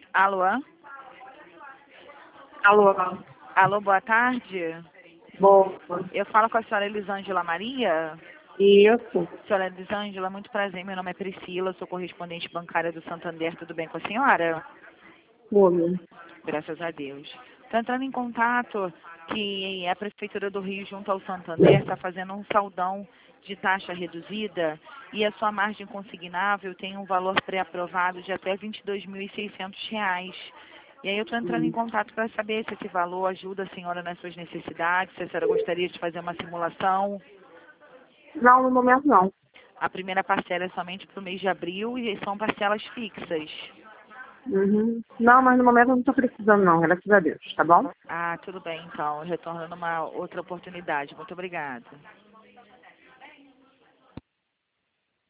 Alô? Alô? Alô, boa tarde. Boa. Eu falo com a senhora Elisângela Maria. Isso. Senhora Elisângela, muito prazer. Meu nome é Priscila, sou correspondente bancária do Santander. Tudo bem com a senhora? Oi. Graças a Deus. Estou entrando em contato que a Prefeitura do Rio, junto ao Santander, está fazendo um saldão de taxa reduzida e a sua margem consignável tem um valor pré-aprovado de até R$ 22.600. E aí eu estou entrando em contato para saber se esse valor ajuda a senhora nas suas necessidades, se a senhora gostaria de fazer uma simulação. Não, no momento não. A primeira parcela é somente para o mês de abril e são parcelas fixas. Uhum. Não, mas no momento eu não estou precisando não, graças a Deus, tá bom? Ah, tudo bem então. Eu retorno numa outra oportunidade. Muito obrigada.